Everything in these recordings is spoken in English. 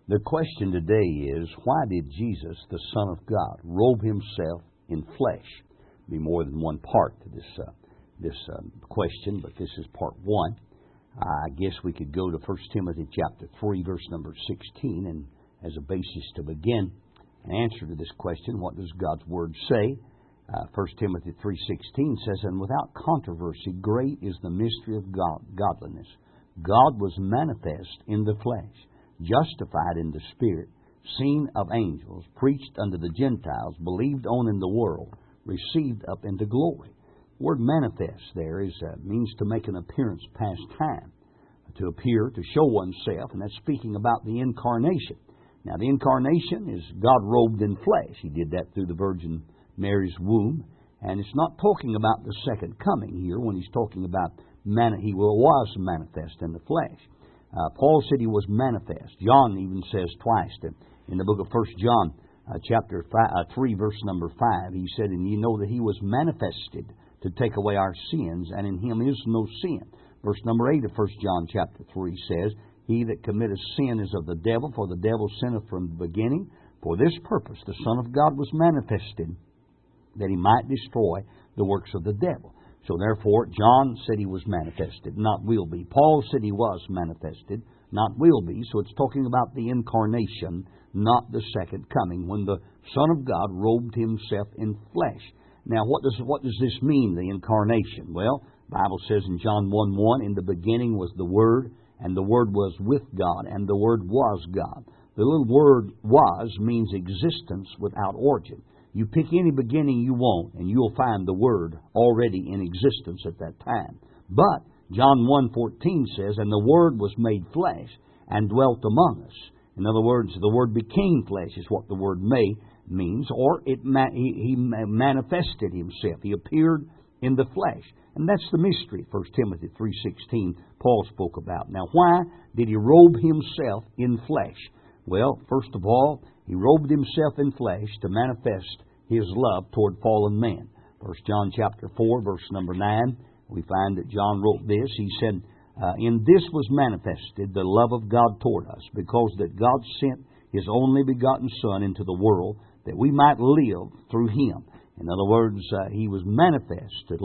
The question today is, why did Jesus, the Son of God, robe Himself in flesh? Be more than one part to this question, but this is part one. I guess we could go to 1 Timothy chapter 3, verse number 16, and as a basis to begin an answer to this question, what does God's Word say? 1 Timothy 3:16 says, "And without controversy, great is the mystery of godliness. God was manifest in the flesh, justified in the Spirit, seen of angels, preached unto the Gentiles, believed on in the world, received up into glory." The word manifest there means to make an appearance past time, to appear, to show oneself, and that's speaking about the incarnation. Now, the incarnation is God robed in flesh. He did that through the Virgin Mary's womb, and it's not talking about the second coming here when He's talking about He was manifest in the flesh. Paul said He was manifest. John even says twice that in the book of 1 John chapter 3, verse number 5, he said, "And ye know that He was manifested to take away our sins, and in Him is no sin." Verse number 8 of 1 John chapter 3 says, "He that committeth sin is of the devil, for the devil sinneth from the beginning. For this purpose the Son of God was manifested, that He might destroy the works of the devil." So therefore, John said He was manifested, not will be. Paul said He was manifested, not will be. So it's talking about the incarnation, not the second coming, when the Son of God robed Himself in flesh. Now, what does this mean, the incarnation? Well, the Bible says in John 1:1, "In the beginning was the Word, and the Word was with God, and the Word was God." The little word "was" means existence without origin. You pick any beginning you want, and you'll find the Word already in existence at that time. But John 1:14 says, "And the Word was made flesh and dwelt among us." In other words, the Word became flesh is what the word "may" means, or He manifested Himself. He appeared in the flesh. And that's the mystery, 1 Timothy 3:16, Paul spoke about. Now, why did He robe Himself in flesh? Well, first of all, He robed Himself in flesh to manifest His love toward fallen man. 1 John chapter 4, verse number 9, we find that John wrote this. He said, "In this was manifested the love of God toward us, because that God sent His only begotten Son into the world, that we might live through Him." In other words, He was manifested.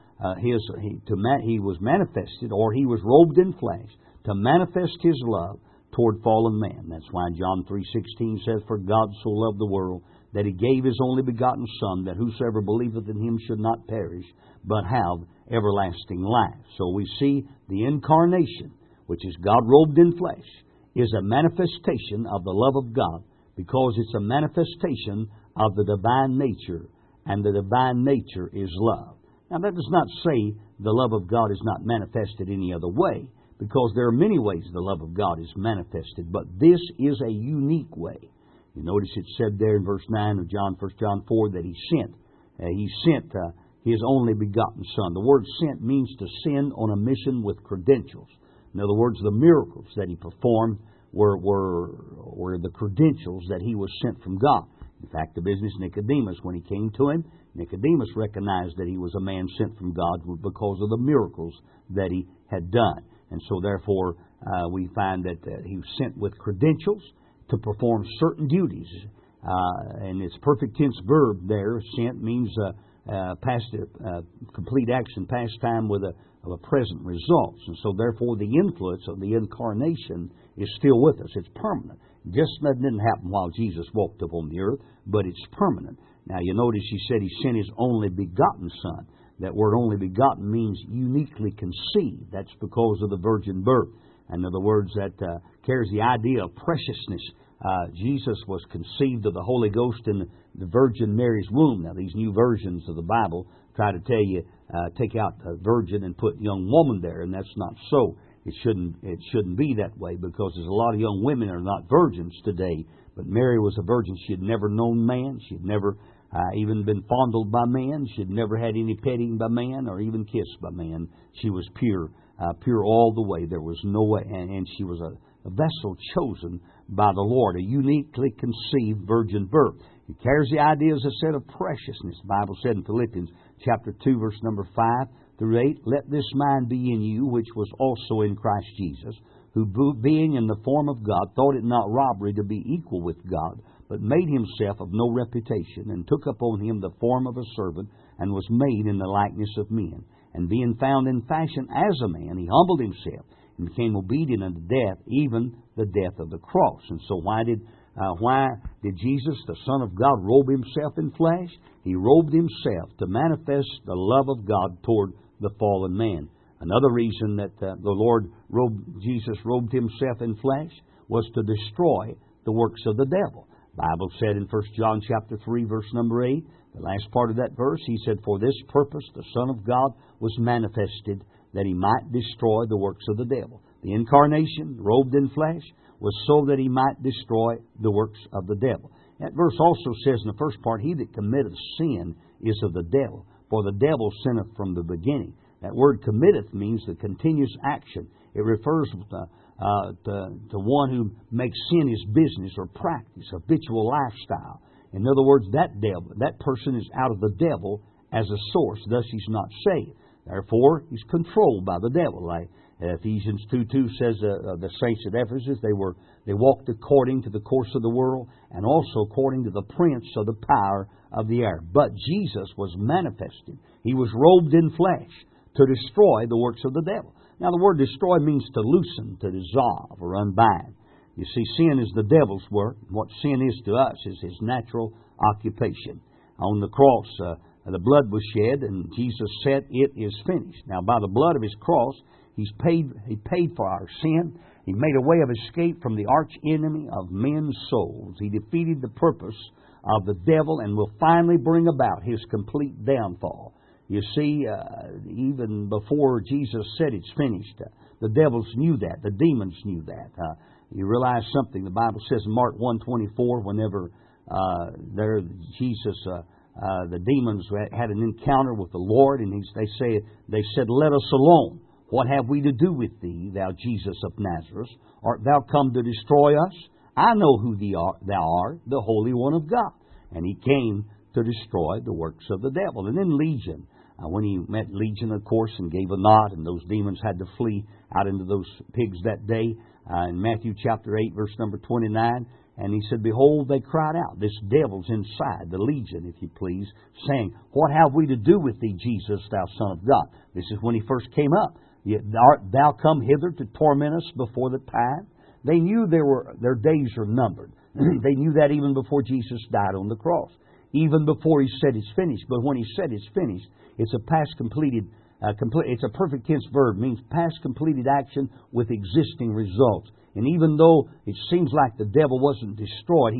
He was manifested, or He was robed in flesh to manifest His love toward fallen man. That's why John 3:16 says, "For God so loved the world, that He gave His only begotten Son, that whosoever believeth in Him should not perish, but have everlasting life." So we see the incarnation, which is God robed in flesh, is a manifestation of the love of God, because it's a manifestation of the divine nature, and the divine nature is love. Now, that does not say the love of God is not manifested any other way, because there are many ways the love of God is manifested, but this is a unique way. You notice it said there in verse 9 of 1 John 4 that He sent His only begotten Son. The word "sent" means to send on a mission with credentials. In other words, the miracles that He performed were the credentials that He was sent from God. In fact, the business Nicodemus, when he came to Him, Nicodemus recognized that he was a man sent from God because of the miracles that He had done. And so therefore, we find that He was sent with credentials to perform certain duties. And its perfect tense verb there, "sent," means past complete action, past time with a present results. And so therefore, the influence of the incarnation is still with us. It's permanent. Just that didn't happen while Jesus walked upon the earth, but it's permanent. Now, you notice He said He sent His only begotten Son. That word "only begotten" means uniquely conceived. That's because of the virgin birth. In other words, that carries the idea of preciousness. Jesus was conceived of the Holy Ghost in the Virgin Mary's womb. Now, these new versions of the Bible try to tell you, take out virgin and put young woman there, and that's not so. It shouldn't be that way, because there's a lot of young women that are not virgins today. But Mary was a virgin. She had never known man. She had never even been fondled by man. She had never had any petting by man or even kissed by man. She was pure all the way. There was no way, and she was a vessel chosen by the Lord, a uniquely conceived virgin birth. It carries the idea, as I said, of preciousness. The Bible said in Philippians chapter 2, verse number 5 through 8, "Let this mind be in you, which was also in Christ Jesus, who being in the form of God, thought it not robbery to be equal with God, but made himself of no reputation, and took upon him the form of a servant, and was made in the likeness of men. And being found in fashion as a man, he humbled himself, and became obedient unto death, even the death of the cross. And so why did Jesus, the Son of God, robe himself in flesh? He robed himself to manifest the love of God toward the fallen man. Another reason that Jesus robed himself in flesh was to destroy the works of the devil. The Bible said in 1 John chapter 3, verse number 8, the last part of that verse, he said, "For this purpose the Son of God was manifested, that he might destroy the works of the devil." The incarnation, robed in flesh, was so that he might destroy the works of the devil. That verse also says in the first part, "He that committeth sin is of the devil, for the devil sinneth from the beginning." That word committeth means the continuous action. It refers to one who makes sin his business or practice, habitual lifestyle. In other words, that person is out of the devil as a source, thus he's not saved. Therefore, he's controlled by the devil. Like Ephesians 2:2 says, the saints at Ephesus, they walked according to the course of the world, and also according to the prince of the power of the air. But Jesus was manifested. He was robed in flesh to destroy the works of the devil. Now, the word destroy means to loosen, to dissolve, or unbind. You see, sin is the devil's work. What sin is to us is his natural occupation. On the cross, the blood was shed, and Jesus said, "It is finished." Now, by the blood of his cross, He paid for our sin. He made a way of escape from the arch enemy of men's souls. He defeated the purpose of the devil and will finally bring about his complete downfall. You see, even before Jesus said it's finished, the devils knew that. The demons knew that. You realize something. The Bible says in Mark 1:24, whenever the demons had an encounter with the Lord, and they said, "Let us alone. What have we to do with thee, thou Jesus of Nazareth? Art thou come to destroy us? I know who thou art, the Holy One of God." And he came to destroy the works of the devil. And then Legion, when he met Legion, of course, and gave a nod, and those demons had to flee out into those pigs that day, in Matthew chapter 8, verse number 29, and he said, "Behold, they cried out, this devil's inside," the Legion, if you please, saying, "What have we to do with thee, Jesus, thou Son of God?" This is when he first came up. "Art thou come hither to torment us before the time?" They knew their days are numbered. They knew that even before Jesus died on the cross, even before he said it's finished. But when he said it's finished, it's a past completed. It's a perfect tense verb, means past completed action with existing results. And even though it seems like the devil wasn't destroyed,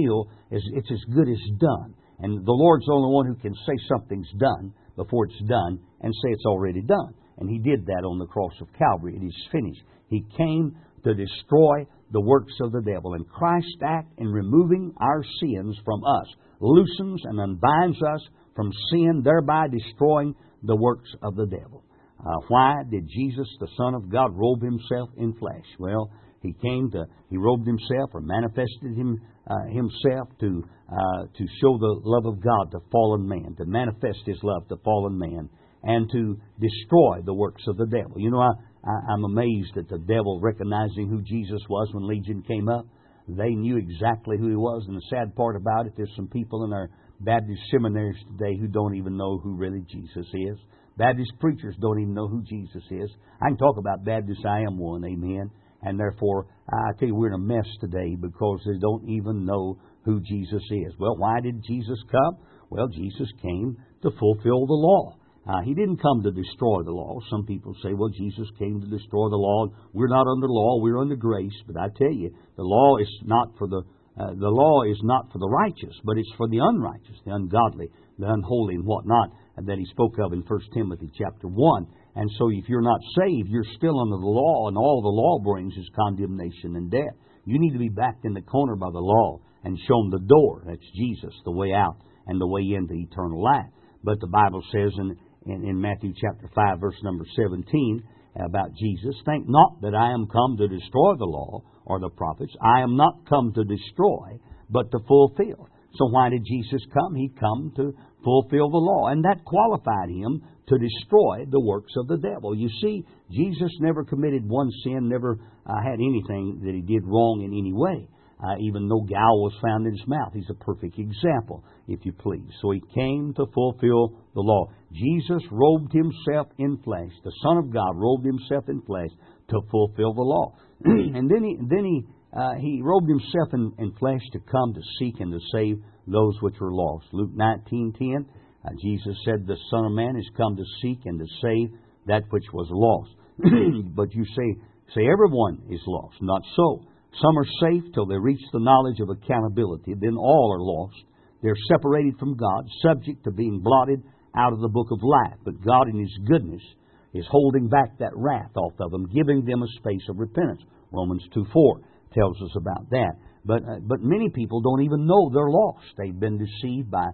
it's as good as done. And the Lord's the only one who can say something's done before it's done and say it's already done. And he did that on the cross of Calvary. It is finished. He came to destroy the works of the devil. And Christ's act in removing our sins from us loosens and unbinds us from sin, thereby destroying the works of the devil. Why did Jesus, the Son of God, robe himself in flesh? Well, he robed himself or manifested himself to show the love of God to fallen man, to manifest his love to fallen man, and to destroy the works of the devil. You know, I'm amazed at the devil recognizing who Jesus was when Legion came up. They knew exactly who he was, and the sad part about it, there's some people in our Baptist seminaries today who don't even know who really Jesus is. Baptist preachers don't even know who Jesus is. I can talk about Baptists. I am one, amen. And therefore, I tell you, we're in a mess today because they don't even know who Jesus is. Well, why did Jesus come? Well, Jesus came to fulfill the law. He didn't come to destroy the law. Some people say, well, Jesus came to destroy the law. We're not under law, we're under grace. But I tell you, the law is not for the righteous, but it's for the unrighteous, the ungodly, the unholy, and whatnot, that he spoke of in 1 Timothy chapter 1. And so if you're not saved, you're still under the law, and all the law brings is condemnation and death. You need to be backed in the corner by the law and shown the door. That's Jesus, the way out and the way into eternal life. But the Bible says in Matthew chapter 5, verse number 17, about Jesus, "Think not that I am come to destroy the law or the prophets. I am not come to destroy, but to fulfill." So why did Jesus come? He come to fulfill the law. And that qualified him to destroy the works of the devil. You see, Jesus never committed one sin, never had anything that He did wrong in any way. Even no gall was found in His mouth. He's a perfect example, if you please. So He came to fulfill the law. Jesus robed Himself in flesh. The Son of God robed Himself in flesh to fulfill the law. And then He robed Himself in flesh to come to seek and to save those which were lost. Luke 19:10, Jesus said, the Son of Man is come to seek and to save that which was lost. But you say everyone is lost. Not so. Some are safe till they reach the knowledge of accountability. Then all are lost. They're separated from God, subject to being blotted out of the book of life. But God in His goodness is holding back that wrath off of them, giving them a space of repentance. Romans 2:4 tells us about that. But many people don't even know they're lost. They've been deceived by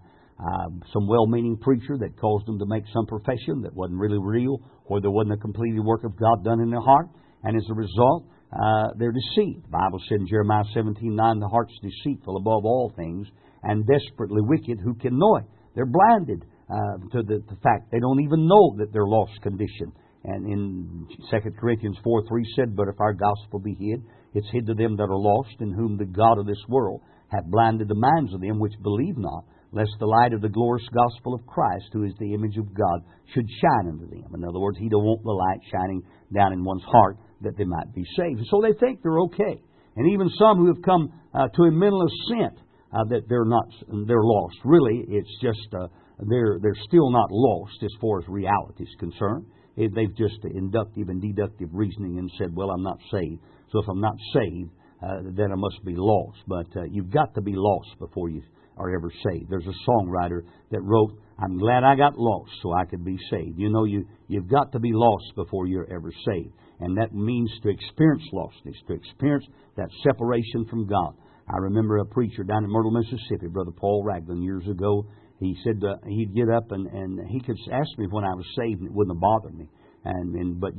some well-meaning preacher that caused them to make some profession that wasn't really real, or there wasn't a completed work of God done in their heart. And as a result, they're deceived. The Bible said in Jeremiah 17:9, the heart's deceitful above all things and desperately wicked. Who can know it? They're blinded to the fact they don't even know that they're lost condition. And in 2 Corinthians 4:3 said, but if our gospel be hid, it's hid to them that are lost, in whom the God of this world hath blinded the minds of them which believe not, lest the light of the glorious gospel of Christ, who is the image of God, should shine unto them. In other words, He don't want the light shining down in one's heart that they might be saved. So they think they're okay. And even some who have come to a mental assent that they're lost. Really, it's just they're still not lost as far as reality is concerned. They've just inductive and deductive reasoning and said, well, I'm not saved. So if I'm not saved, then I must be lost. But you've got to be lost before you are ever saved. There's a songwriter that wrote, I'm glad I got lost so I could be saved. You know, you've got to be lost before you're ever saved. And that means to experience lostness, to experience that separation from God. I remember a preacher down in Myrtle, Mississippi, Brother Paul Ragland, years ago. He said he'd get up and he could ask me when I was saved, and it wouldn't have bothered me. But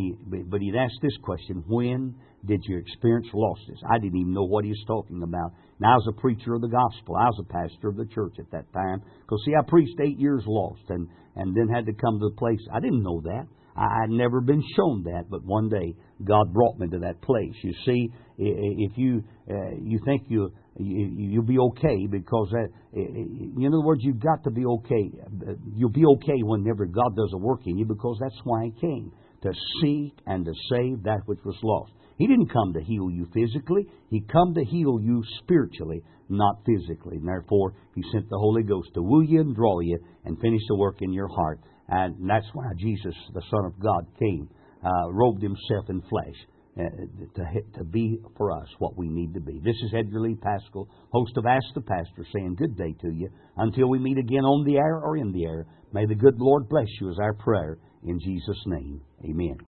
he'd ask this question: when did you experience lostness? I didn't even know what he was talking about. And I was a preacher of the gospel. I was a pastor of the church at that time. Because see, I preached 8 years lost, and then had to come to the place. I didn't know that. I'd never been shown that, but one day God brought me to that place. You see, if you think you'll be okay because that, in other words, you've got to be okay. You'll be okay whenever God does a work in you, because that's why He came, to seek and to save that which was lost. He didn't come to heal you physically. He come to heal you spiritually, not physically. And therefore, He sent the Holy Ghost to woo you and draw you and finish the work in your heart. And that's why Jesus, the Son of God, came, robed Himself in flesh to be for us what we need to be. This is Edgar Lee Pascal, host of Ask the Pastor, saying good day to you. Until we meet again on the air or in the air, may the good Lord bless you, is our prayer. In Jesus' name, amen.